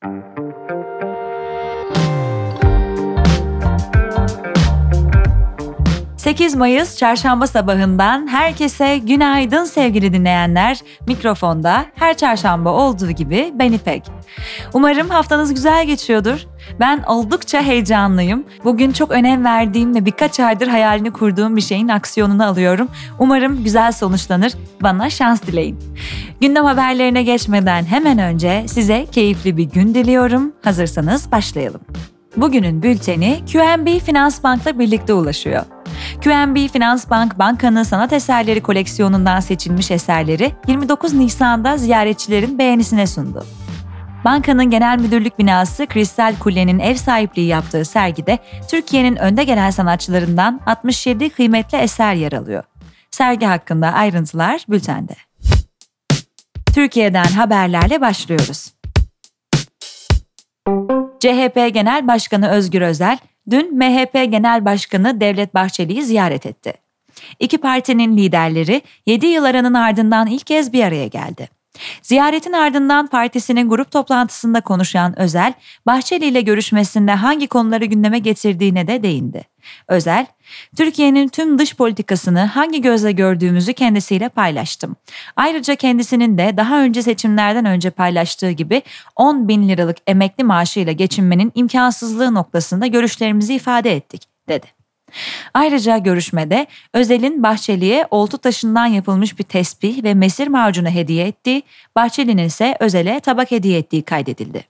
...8 Mayıs Çarşamba sabahından herkese günaydın sevgili dinleyenler. Mikrofonda her çarşamba olduğu gibi ben İpek. Umarım haftanız güzel geçiyordur. Ben oldukça heyecanlıyım. Bugün çok önem verdiğim ve birkaç aydır hayalini kurduğum bir şeyin aksiyonunu alıyorum. Umarım güzel sonuçlanır. Bana şans dileyin. Gündem haberlerine geçmeden hemen önce size keyifli bir gün diliyorum. Hazırsanız başlayalım. Bugünün bülteni QNB Finans Bank'la birlikte ulaşıyor. QNB Finans Bank, bankanın sanat eserleri koleksiyonundan seçilmiş eserleri 29 Nisan'da ziyaretçilerin beğenisine sundu. Bankanın genel müdürlük binası Kristal Kule'nin ev sahipliği yaptığı sergide Türkiye'nin önde gelen sanatçılarından 67 kıymetli eser yer alıyor. Sergi hakkında ayrıntılar bültende. Türkiye'den haberlerle başlıyoruz. CHP Genel Başkanı Özgür Özel, dün MHP Genel Başkanı Devlet Bahçeli'yi ziyaret etti. İki partinin liderleri 7 yıl aranın ardından ilk kez bir araya geldi. Ziyaretin ardından partisinin grup toplantısında konuşan Özel, Bahçeli ile görüşmesinde hangi konuları gündeme getirdiğine de değindi. Özel, Türkiye'nin tüm dış politikasını hangi gözle gördüğümüzü kendisiyle paylaştım. Ayrıca kendisinin de daha önce seçimlerden önce paylaştığı gibi 10 bin liralık emekli maaşıyla geçinmenin imkansızlığı noktasında görüşlerimizi ifade ettik, dedi. Ayrıca görüşmede Özel'in Bahçeli'ye oltu taşından yapılmış bir tesbih ve mesir macunu hediye ettiği, Bahçeli'nin ise Özel'e tabak hediye ettiği kaydedildi.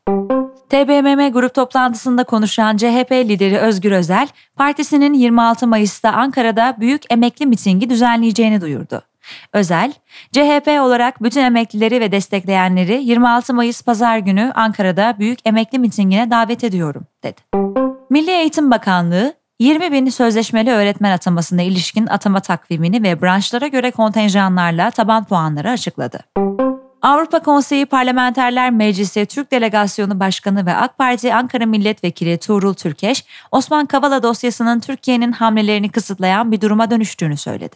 TBMM grup toplantısında konuşan CHP lideri Özgür Özel, partisinin 26 Mayıs'ta Ankara'da büyük emekli mitingi düzenleyeceğini duyurdu. Özel, CHP olarak bütün emeklileri ve destekleyenleri 26 Mayıs Pazar günü Ankara'da büyük emekli mitingine davet ediyorum, dedi. Milli Eğitim Bakanlığı, 20 bin sözleşmeli öğretmen atamasına ilişkin atama takvimini ve branşlara göre kontenjanlarla taban puanları açıkladı. Avrupa Konseyi Parlamenterler Meclisi Türk Delegasyonu Başkanı ve AK Parti Ankara Milletvekili Tuğrul Türkeş, Osman Kavala dosyasının Türkiye'nin hamlelerini kısıtlayan bir duruma dönüştüğünü söyledi.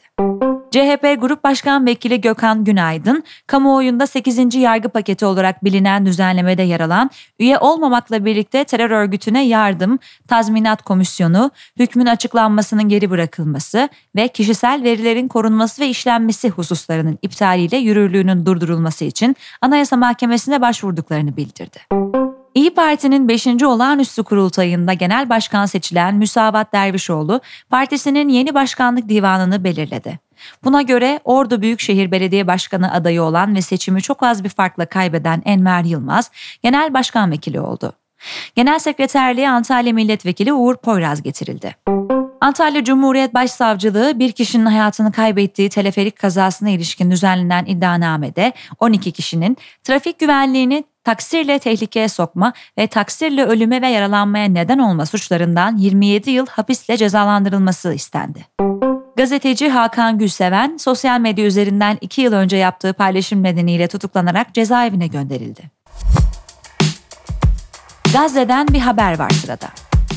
CHP Grup Başkan Vekili Gökhan Günaydın, kamuoyunda 8. yargı paketi olarak bilinen düzenlemede yer alan, üye olmamakla birlikte terör örgütüne yardım, tazminat komisyonu, hükmün açıklanmasının geri bırakılması ve kişisel verilerin korunması ve işlenmesi hususlarının iptaliyle yürürlüğünün durdurulması için Anayasa Mahkemesi'ne başvurduklarını bildirdi. İYİ Parti'nin 5. olağanüstü kurultayında genel başkan seçilen Müsavat Dervişoğlu, partisinin yeni başkanlık divanını belirledi. Buna göre Ordu Büyükşehir Belediye Başkanı adayı olan ve seçimi çok az bir farkla kaybeden Enver Yılmaz, genel başkan vekili oldu. Genel sekreterliğe Antalya Milletvekili Uğur Poyraz getirildi. Antalya Cumhuriyet Başsavcılığı bir kişinin hayatını kaybettiği teleferik kazasına ilişkin düzenlenen iddianamede 12 kişinin trafik güvenliğini taksirle tehlikeye sokma ve taksirle ölüme ve yaralanmaya neden olma suçlarından 27 yıl hapisle cezalandırılması istendi. Gazeteci Hakan Gülseven, sosyal medya üzerinden 2 yıl önce yaptığı paylaşım nedeniyle tutuklanarak cezaevine gönderildi. Gazze'den bir haber var sırada.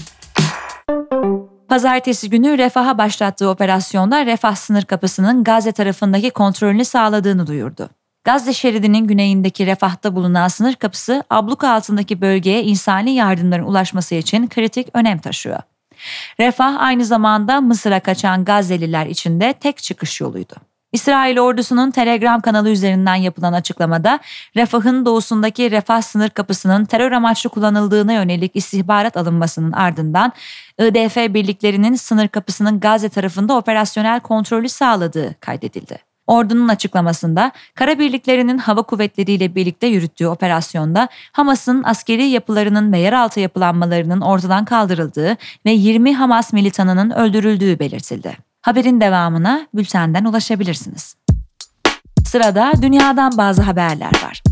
Pazartesi günü Refah'a başlattığı operasyonda Refah sınır kapısının Gazze tarafındaki kontrolünü sağladığını duyurdu. Gazze şeridinin güneyindeki Refah'ta bulunan sınır kapısı, abluka altındaki bölgeye insani yardımların ulaşması için kritik önem taşıyor. Refah aynı zamanda Mısır'a kaçan Gazze'liler için de tek çıkış yoluydu. İsrail ordusunun Telegram kanalı üzerinden yapılan açıklamada, Refah'ın doğusundaki Refah sınır kapısının terör amaçlı kullanıldığına yönelik istihbarat alınmasının ardından IDF birliklerinin sınır kapısının Gazze tarafında operasyonel kontrolü sağladığı kaydedildi. Ordunun açıklamasında, kara birliklerinin hava kuvvetleriyle birlikte yürüttüğü operasyonda Hamas'ın askeri yapılarının ve yeraltı yapılanmalarının ortadan kaldırıldığı ve 20 Hamas militanının öldürüldüğü belirtildi. Haberin devamına bültenden ulaşabilirsiniz. Sırada dünyadan bazı haberler var.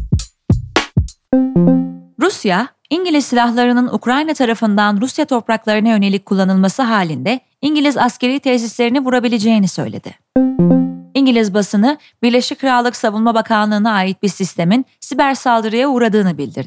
Rusya, İngiliz silahlarının Ukrayna tarafından Rusya topraklarına yönelik kullanılması halinde İngiliz askeri tesislerini vurabileceğini söyledi. İngiliz basını, Birleşik Krallık Savunma Bakanlığı'na ait bir sistemin siber saldırıya uğradığını bildirdi.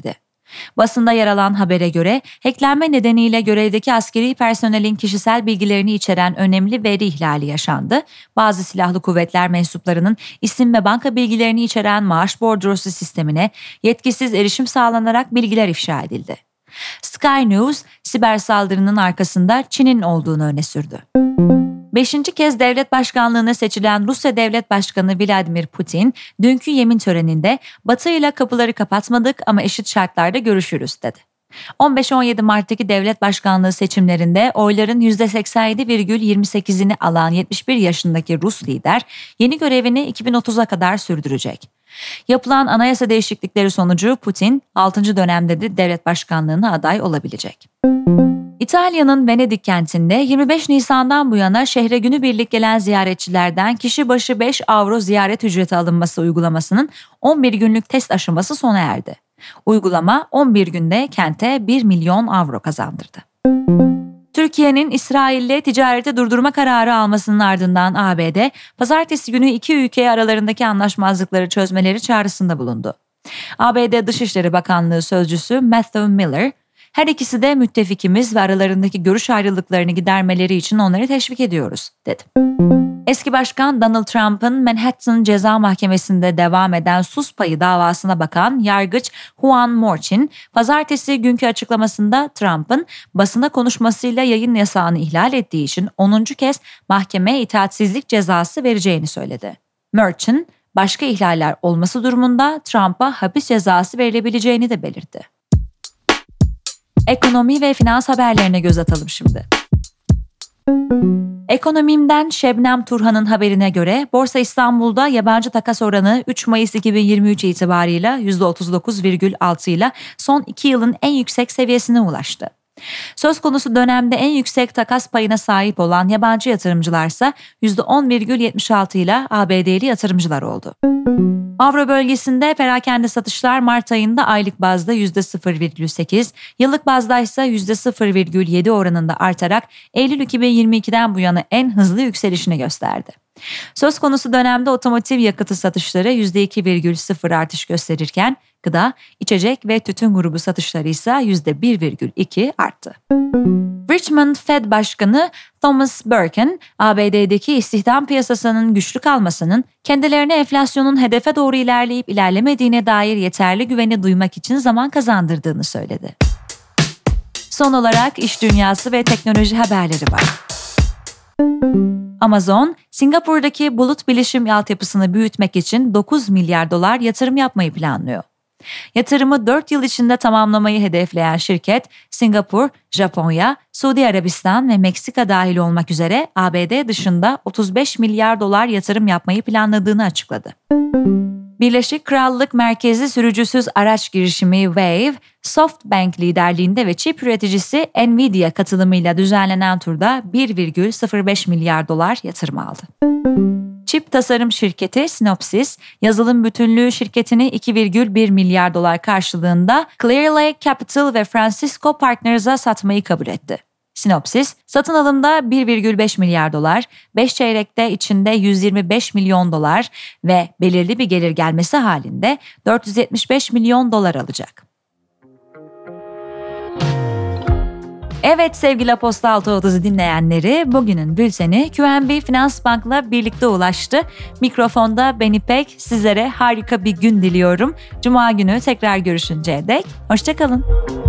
Basında yer alan habere göre hacklenme nedeniyle görevdeki askeri personelin kişisel bilgilerini içeren önemli veri ihlali yaşandı. Bazı silahlı kuvvetler mensuplarının isim ve banka bilgilerini içeren maaş bordrosu sistemine yetkisiz erişim sağlanarak bilgiler ifşa edildi. Sky News, siber saldırının arkasında Çin'in olduğunu öne sürdü. 5. kez devlet başkanlığına seçilen Rusya Devlet Başkanı Vladimir Putin, dünkü yemin töreninde Batı ile kapıları kapatmadık ama eşit şartlarda görüşürüz dedi. 15-17 Mart'taki devlet başkanlığı seçimlerinde oyların %87,28'ini alan 71 yaşındaki Rus lider yeni görevini 2030'a kadar sürdürecek. Yapılan anayasa değişiklikleri sonucu Putin 6. dönemde de devlet başkanlığına aday olabilecek. İtalya'nın Venedik kentinde 25 Nisan'dan bu yana şehre günübirlik gelen ziyaretçilerden kişi başı 5 avro ziyaret ücreti alınması uygulamasının 11 günlük test aşaması sona erdi. Uygulama 11 günde kente 1 milyon avro kazandırdı. Türkiye'nin İsrail'le ticareti durdurma kararı almasının ardından ABD, pazartesi günü iki ülke aralarındaki anlaşmazlıkları çözmeleri çağrısında bulundu. ABD Dışişleri Bakanlığı Sözcüsü Matthew Miller, her ikisi de müttefikimiz ve aralarındaki görüş ayrılıklarını gidermeleri için onları teşvik ediyoruz, dedi. Eski Başkan Donald Trump'ın Manhattan Ceza Mahkemesi'nde devam eden sus payı davasına bakan yargıç Juan Morchin, pazartesi günkü açıklamasında Trump'ın basına konuşmasıyla yayın yasağını ihlal ettiği için 10. kez mahkemeye itaatsizlik cezası vereceğini söyledi. Morchin, başka ihlaller olması durumunda Trump'a hapis cezası verilebileceğini de belirtti. Ekonomi ve finans haberlerine göz atalım şimdi. Ekonomim'den Şebnem Turhan'ın haberine göre Borsa İstanbul'da yabancı takas oranı 3 Mayıs 2023 itibarıyla %39,6 ile son 2 yılın en yüksek seviyesine ulaştı. Söz konusu dönemde en yüksek takas payına sahip olan yabancı yatırımcılarsa %10,76 ile ABD'li yatırımcılar oldu. Avro bölgesinde perakende satışlar Mart ayında aylık bazda %0,8, yıllık bazda ise %0,7 oranında artarak Eylül 2022'den bu yana en hızlı yükselişini gösterdi. Söz konusu dönemde otomotiv yakıtı satışları %2,0 artış gösterirken gıda, içecek ve tütün grubu satışları ise %1,2 arttı. Richmond Fed Başkanı Thomas Burkin, ABD'deki istihdam piyasasının güçlü kalmasının kendilerine enflasyonun hedefe doğru ilerleyip ilerlemediğine dair yeterli güveni duymak için zaman kazandırdığını söyledi. Son olarak iş dünyası ve teknoloji haberleri var. Amazon, Singapur'daki bulut bilişim altyapısını büyütmek için 9 milyar dolar yatırım yapmayı planlıyor. Yatırımı 4 yıl içinde tamamlamayı hedefleyen şirket, Singapur, Japonya, Suudi Arabistan ve Meksika dahil olmak üzere ABD dışında 35 milyar dolar yatırım yapmayı planladığını açıkladı. Birleşik Krallık merkezli sürücüsüz araç girişimi Wayve, SoftBank liderliğinde ve çip üreticisi Nvidia katılımıyla düzenlenen turda 1,05 milyar dolar yatırım aldı. Çip tasarım şirketi Synopsys, yazılım bütünlüğü şirketini 2,1 milyar dolar karşılığında Clear Lake Capital ve Francisco Partners'a satmayı kabul etti. Synopsys, satın alımda 1,5 milyar dolar, 5 çeyrekte içinde 125 milyon dolar ve belirli bir gelir gelmesi halinde 475 milyon dolar alacak. Evet sevgili Aposta 630'u dinleyenleri, bugünün bülteni QNB Finans Bank'la birlikte ulaştı. Mikrofonda ben İpek, sizlere harika bir gün diliyorum. Cuma günü tekrar görüşünceye dek hoşça kalın.